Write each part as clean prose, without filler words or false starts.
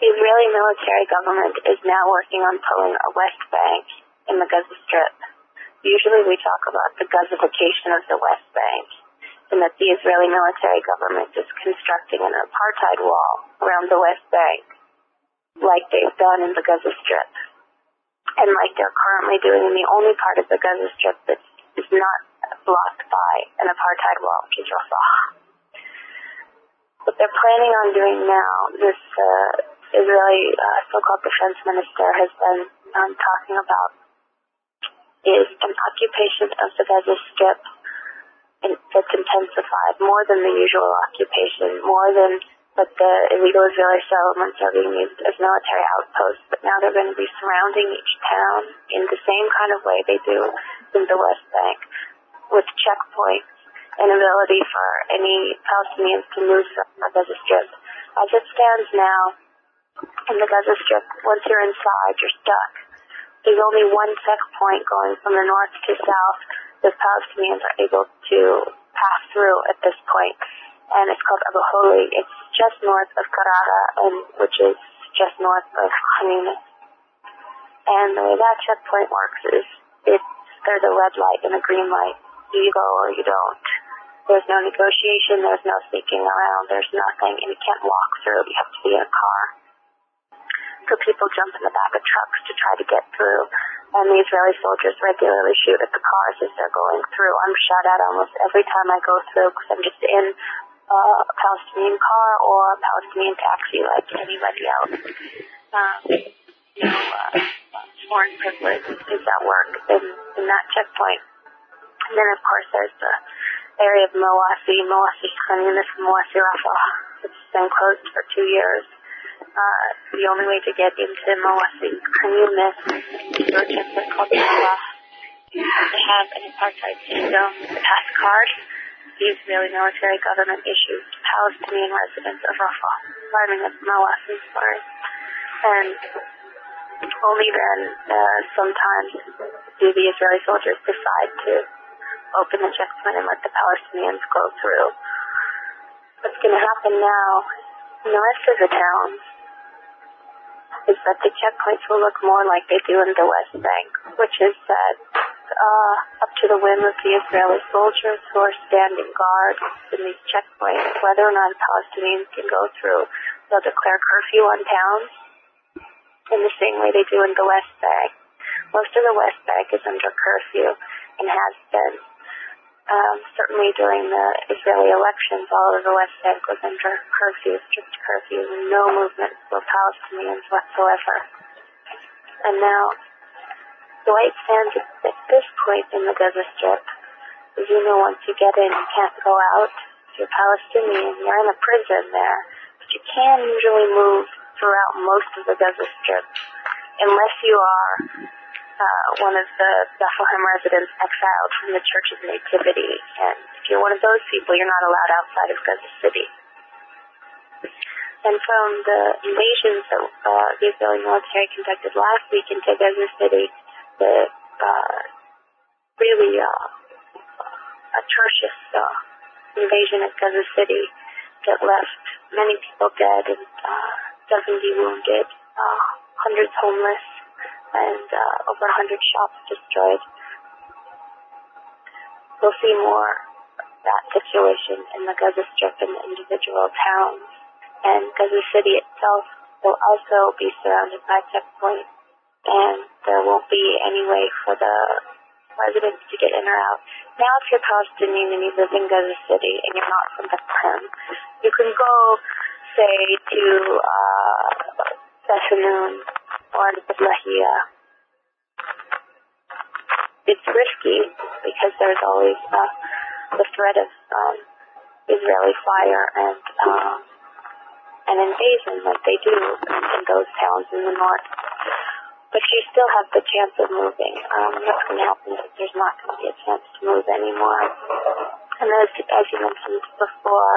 The Israeli military government is now working on pulling a West Bank in the Gaza Strip. Usually we talk about the Gazification of the West Bank, and that the Israeli military government is constructing an apartheid wall around the West Bank, like they've done in the Gaza Strip, and like they're currently doing in the only part of the Gaza Strip that is not blocked by an apartheid wall, which is Rafah. What they're planning on doing now, this Israeli so-called defense minister has been talking about, is an occupation of the Gaza Strip that's intensified, more than the usual occupation, more than that the illegal Israeli settlements are being used as military outposts, but now they're going to be surrounding each town in the same kind of way they do in the West Bank, with checkpoints and ability for any Palestinians to move from the Gaza Strip. As it stands now, in the Gaza Strip, once you're inside, you're stuck. There's only one checkpoint going from the north to south that Palestinians are able to pass through at this point, and it's called Abu Holi. It's just north of Karara, which is just north of Khan Yunis. And the way that checkpoint works is there's a red light and a green light. You go or you don't. There's no negotiation, there's no sneaking around, there's nothing, and you can't walk through. You have to be in a car. So people jump in the back of trucks to try to get through, and the Israeli soldiers regularly shoot at the cars as they're going through. I'm shot at almost every time I go through because I'm just in a Palestinian car or a Palestinian taxi like anybody else. Foreign privilege is at work in that checkpoint. And then, of course, there's the area of Mawasi, Khan Yunis, Mawasi Rafah. It's been closed for 2 years. The only way to get into Mawasi, Khan Yunis, is through a checkpoint called Rafah. They have an apartheid system, the pass card. The Israeli military government issues to Palestinian residents of Rafah, of Mawasi, and only then, sometimes, do the Israeli soldiers decide to open the checkpoint and let the Palestinians go through. What's going to happen now in the rest of the towns is that the checkpoints will look more like they do in the West Bank, which is that up to the whim of the Israeli soldiers who are standing guard in these checkpoints, whether or not Palestinians can go through, they'll declare curfew on towns in the same way they do in the West Bank. Most of the West Bank is under curfew and has been. Certainly during the Israeli elections, all of the West Bank was under curfew, strict curfew, and no movement for Palestinians whatsoever. And now, the way it stands at this point in the Gaza Strip is, once you get in, you can't go out. If you're Palestinian, you're in a prison there, but you can usually move throughout most of the Gaza Strip, unless you are one of the Bethlehem residents exiled from the Church of Nativity. And if you're one of those people, you're not allowed outside of Gaza City. And from the invasions that the Israeli military conducted last week into Gaza City, the really atrocious invasion of Gaza City that left many people dead and 70 wounded, hundreds homeless, and over 100 shops destroyed. We'll see more of that situation in the Gaza Strip and the individual towns. And Gaza City itself will also be surrounded by checkpoints, and there won't be any way for the residents to get in or out. Now, if you're Palestinian and you live in Gaza City and you're not from Bethlehem, you can go, say, to Beth Hanoun or Bethlehem. It's risky because there's always the threat of Israeli fire and an invasion like they do in those towns in the north. But you still have the chance of moving. What's going to happen is there's not going to be a chance to move anymore. And as you mentioned before,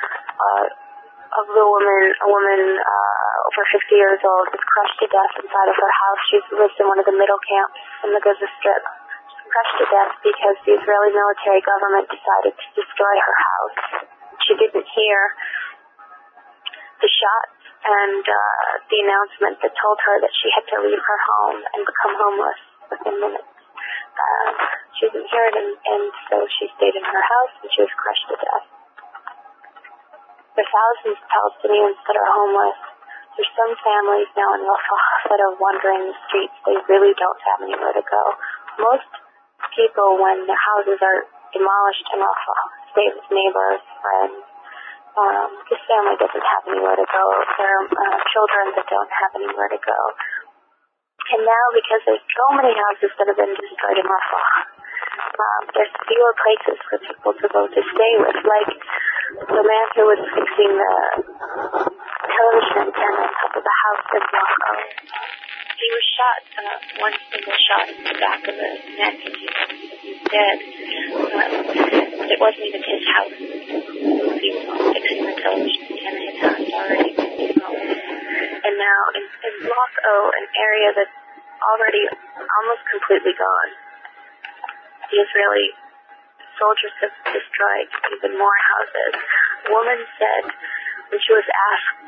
a woman over 50 years old was crushed to death inside of her house. She lives in one of the middle camps in the Gaza Strip. She was crushed to death because the Israeli military government decided to destroy her house. She didn't hear the shot, and the announcement that told her that she had to leave her home and become homeless within minutes. She didn't hear it, and so she stayed in her house, and she was crushed to death. There are thousands of Palestinians that are homeless. There's some families now in Rafah that are wandering the streets. They really don't have anywhere to go. Most people, when their houses are demolished in Rafah, stay with neighbors, friends. This family doesn't have anywhere to go. There are children that don't have anywhere to go. And now, because there's so many houses that have been destroyed in Rafah, there's fewer places for people to go to stay with. Like the man who was fixing the television antenna on top of the house in Block O. He was shot, one single shot in the back of the neck, and he's dead. It wasn't even his house. He was fixing the television antenna. His house already. And now in Block O, an area that's already almost completely gone, the Israeli soldiers have destroyed even more houses. A woman said, when she was asked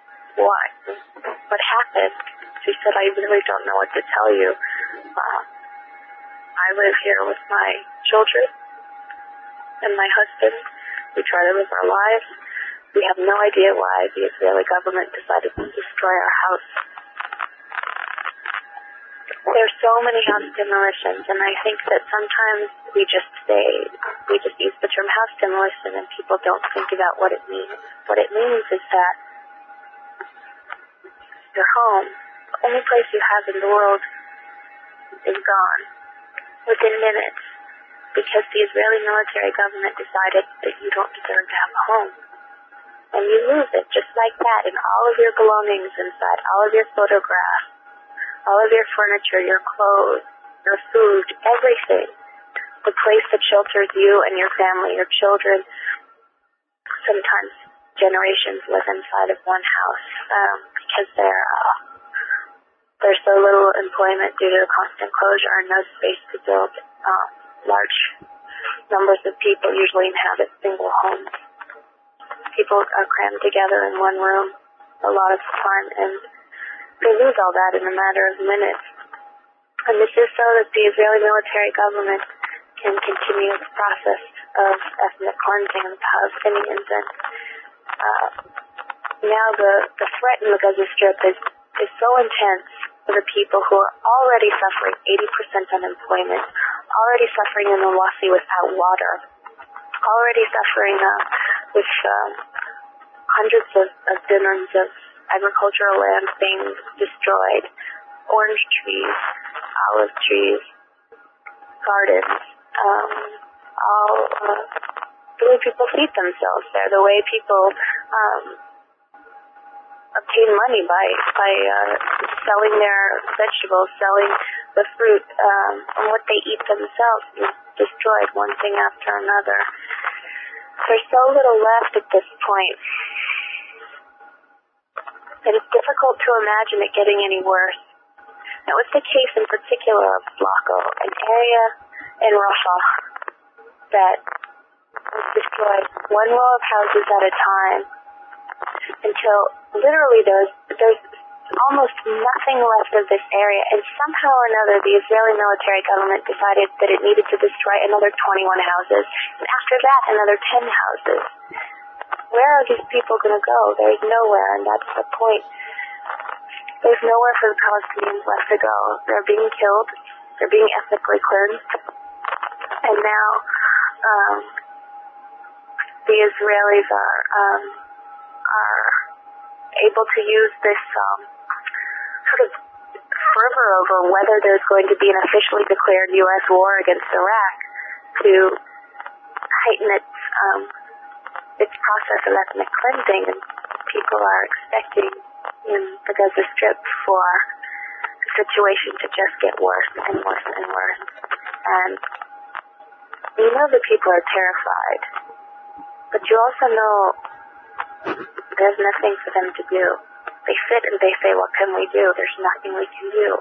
what happened, she said, I really don't know what to tell you. I live here with my children and my husband. We try to live our lives. We have no idea why the Israeli government decided to destroy our house. There are so many house demolitions, and I think that sometimes we just use the term house demolition, and people don't think about what it means. What it means is that your home, the only place you have in the world, is gone within minutes because the Israeli military government decided that you don't deserve to have a home. And you lose it just like that, and all of your belongings inside, all of your photographs, all of your furniture, your clothes, your food, everything. The place that shelters you and your family, your children. Sometimes generations live inside of one house because there's so little employment due to the constant closure and no space to build. Large numbers of people usually inhabit single homes. People are crammed together in one room a lot of the time, and they lose all that in a matter of minutes. And this is so that the Israeli military government can continue its process of ethnic cleansing of the Palestinians. And now the threat in the Gaza Strip is so intense for the people who are already suffering 80% unemployment, already suffering in Mawasi without water, already suffering with hundreds of dinars of agricultural land being destroyed, orange trees, olive trees, gardens, the way people feed themselves there, the way people obtain money by selling their vegetables, selling the fruit, and what they eat themselves is destroyed one thing after another. There's so little left at this point that it's difficult to imagine it getting any worse. That was the case in particular of Block O, an area in Rafah that was destroyed one row of houses at a time until literally there's almost nothing left of this area, and somehow or another the Israeli military government decided that it needed to destroy another 21 houses, and after that another 10 houses. Where are these people going to go? There's nowhere, and that's the point. There's nowhere for the Palestinians left to go. They're being killed. They're being ethnically cleansed. And now the Israelis are able to use this sort of fervor over whether there's going to be an officially declared U.S. war against Iraq to heighten its process of ethnic cleansing, and people are expecting in the Gaza Strip for the situation to just get worse and worse and worse. And you know the people are terrified, but you also know there's nothing for them to do. They sit and they say, what can we do? There's nothing we can do.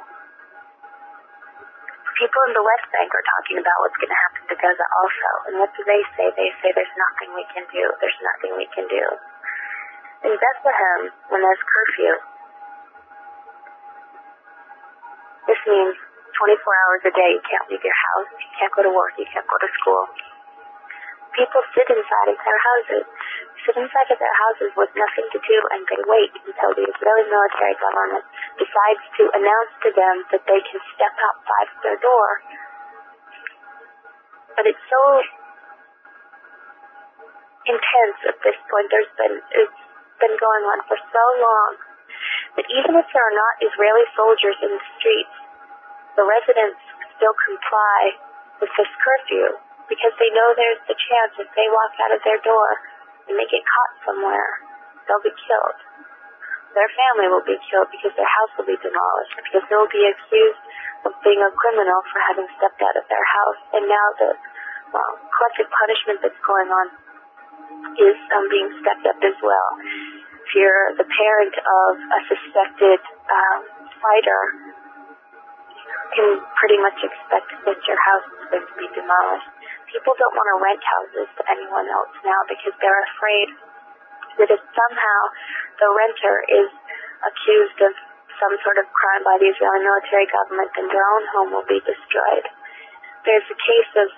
People in the West Bank are talking about what's going to happen to Gaza also. And what do they say? They say there's nothing we can do. There's nothing we can do. In Bethlehem, when there's curfew, this means 24 hours a day you can't leave your house, you can't go to work, you can't go to school. People sit inside of their houses. Sit inside of their houses with nothing to do, and they wait until the Israeli military government decides to announce to them that they can step outside of their door. But it's so intense at this point. It's been going on for so long that even if there are not Israeli soldiers in the streets, the residents still comply with this curfew because they know there's the chance if they walk out of their door and they get caught somewhere, they'll be killed. Their family will be killed because their house will be demolished, because they'll be accused of being a criminal for having stepped out of their house. And now the collective punishment that's going on is being stepped up as well. If you're the parent of a suspected fighter, you can pretty much expect that your house is going to be demolished. People don't want to rent houses to anyone else now because they're afraid that if somehow the renter is accused of some sort of crime by the Israeli military government, then their own home will be destroyed. There's a case of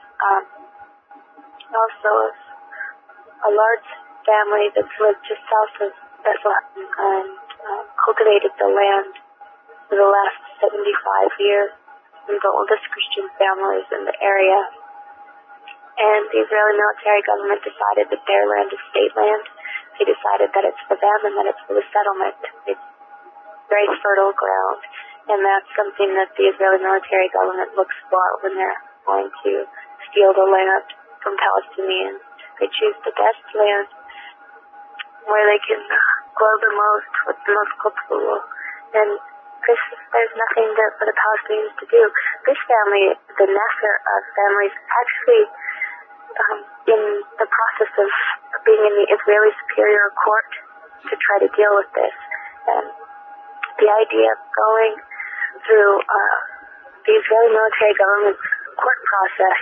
also a large family that's lived just south of Bethlehem and cultivated the land for the last 75 years, one of the oldest Christian families in the area. And the Israeli military government decided that their land is state land. They decided that it's for them and that it's for the settlement. It's very fertile ground, and that's something that the Israeli military government looks for when they're going to steal the land from Palestinians. They choose the best land where they can grow the most, what's the most cultivable. And there's nothing there for the Palestinians to do. This family, the Nasser family, is actually in the process of being in the Israeli Superior Court to try to deal with this. And the idea of going through the Israeli military government's court process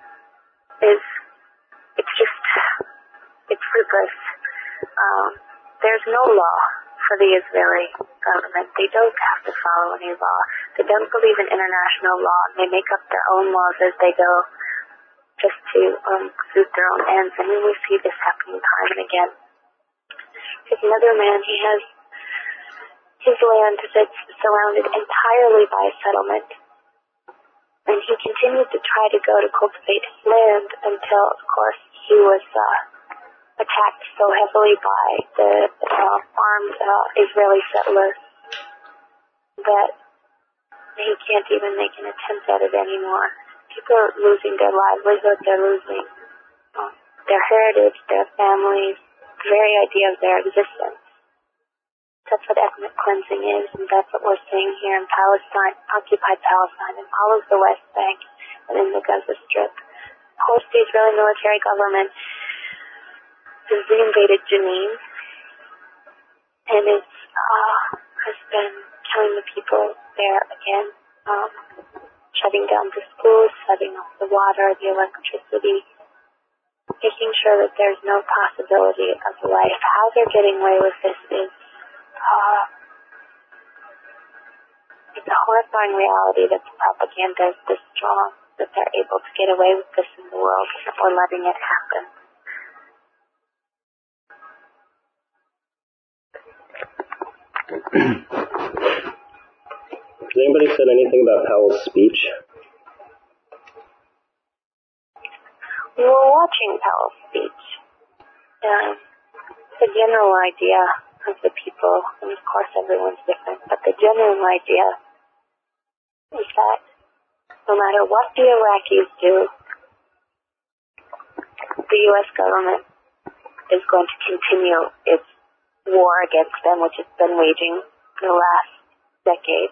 it's fruitless. There's no law for the Israeli government. They don't have to follow any law. They don't believe in international law, and they make up their own laws as they go just to suit their own ends. I mean, we see this happening time and again. There's another man, he has his land that's surrounded entirely by a settlement. And he continued to try to go to cultivate his land until, of course, he was attacked so heavily by the armed Israeli settlers that he can't even make an attempt at it anymore. People are losing their livelihood, they're losing their heritage, their families, the very idea of their existence. That's what ethnic cleansing is, and that's what we're seeing here in Palestine, occupied Palestine, and all of the West Bank and in the Gaza Strip. Of course, the Israeli military government has reinvaded Jenin, and it has been killing the people there again, shutting down the schools, shutting off the water, the electricity, making sure that there's no possibility of life. How they're getting away with this is it's a horrifying reality that the propaganda is this strong, that they're able to get away with this in the world, and we're letting it happen. Has anybody said anything about Powell's speech? We were watching Powell's speech. The general idea of the people, and of course everyone's different, but the general idea is that no matter what the Iraqis do, the U.S. government is going to continue its war against them, which it's been waging for the last decade.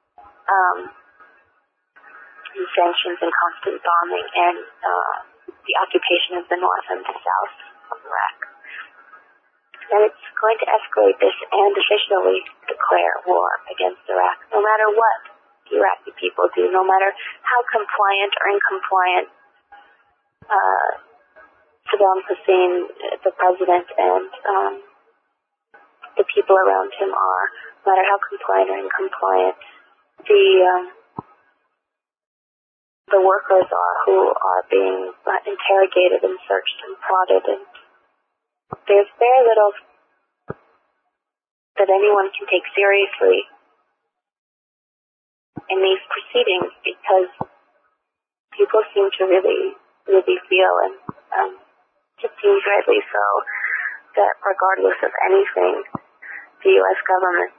Sanctions and constant bombing and the occupation of the north and the south of Iraq. And it's going to escalate this and officially declare war against Iraq, no matter what the Iraqi people do, no matter how compliant or incompliant Saddam Hussein, the president, and the people around him are, no matter how compliant or incompliant the workers are who are being interrogated and searched and prodded, and there's very little that anyone can take seriously in these proceedings, because people seem to really, really feel, and it seems rightly so, that regardless of anything, the U.S. government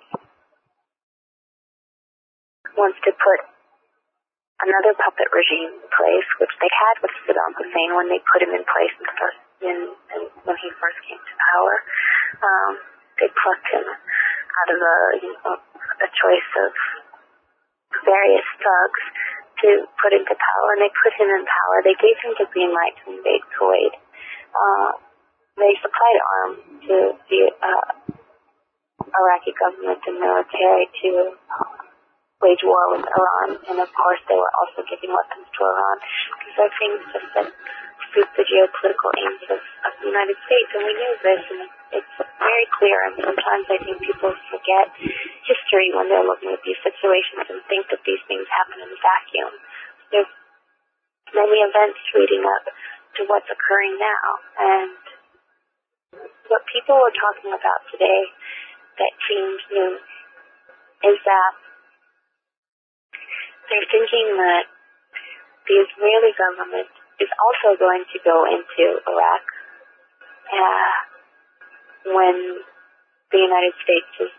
wants to put another puppet regime in place, which they had with Saddam Hussein when they put him in place when he first came to power. They plucked him out of a choice of various thugs to put into power, and they put him in power. They gave him the green light to invade Kuwait. They supplied arms to the Iraqi government and military to wage war with Iran, and of course they were also giving weapons to Iran. These are things just that suit the geopolitical aims of the United States, and we knew this, and it's very clear, and sometimes I think people forget history when they're looking at these situations and think that these things happen in a vacuum. There's many events leading up to what's occurring now, and what people were talking about today that seems new is that they're thinking that the Israeli government is also going to go into Iraq when the United States has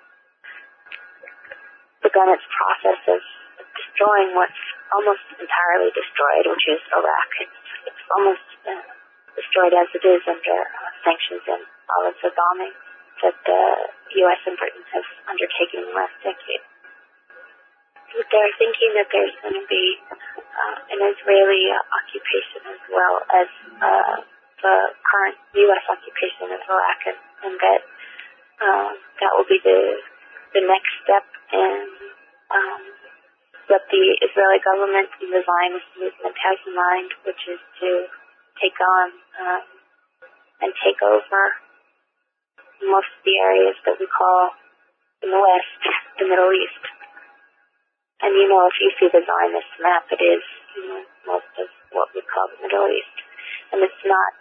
begun its process of destroying what's almost entirely destroyed, which is Iraq. It's almost destroyed as it is under sanctions and all of the bombing that the U.S. and Britain have undertaken in the last decade. They're thinking that there's going to be an Israeli occupation as well as the current U.S. occupation of Iraq, and that that will be the next step in what the Israeli government and the Zionist movement has in mind, which is to take on and take over most of the areas that we call in the West, the Middle East. And if you see the Zionist map, it is most of what we call the Middle East. And it's not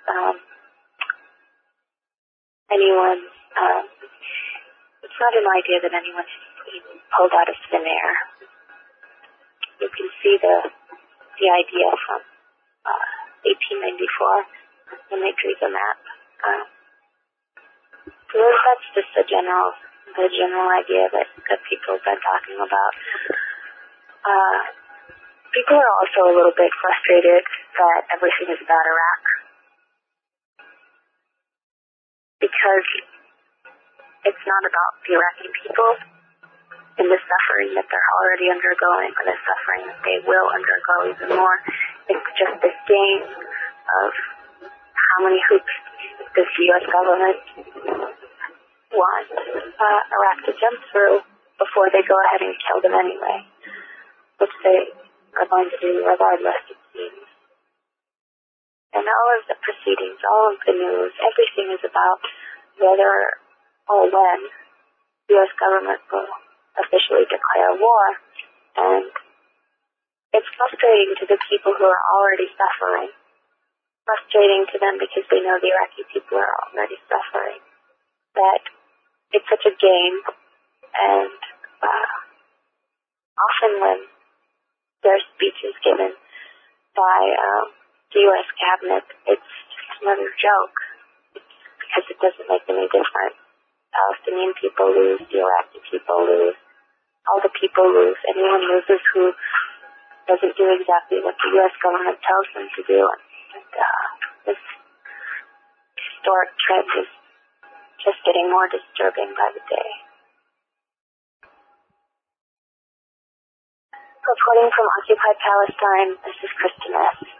it's not an idea that anyone pulled out of thin air. You can see the idea from 1894 when they drew the map. So that's just the general idea that people have been talking about. People are also a little bit frustrated that everything is about Iraq, because it's not about the Iraqi people and the suffering that they're already undergoing, or the suffering that they will undergo even more. It's just this game of how many hoops does the U.S. government want Iraq to jump through before they go ahead and kill them anyway, which they are going to do regardless, it seems. And all of the proceedings, all of the news, everything is about whether or when the U.S. government will officially declare war. And it's frustrating to the people who are already suffering. Frustrating to them because they know the Iraqi people are already suffering. That it's such a game, and often when there are speeches given by the U.S. cabinet, it's just another joke. It's because it doesn't make any difference. Palestinian people lose, the Iraqi people lose, all the people lose. Anyone loses who doesn't do exactly what the U.S. government tells them to do. And this historic trend is just getting more disturbing by the day. Reporting from occupied Palestine, this is Kristen S.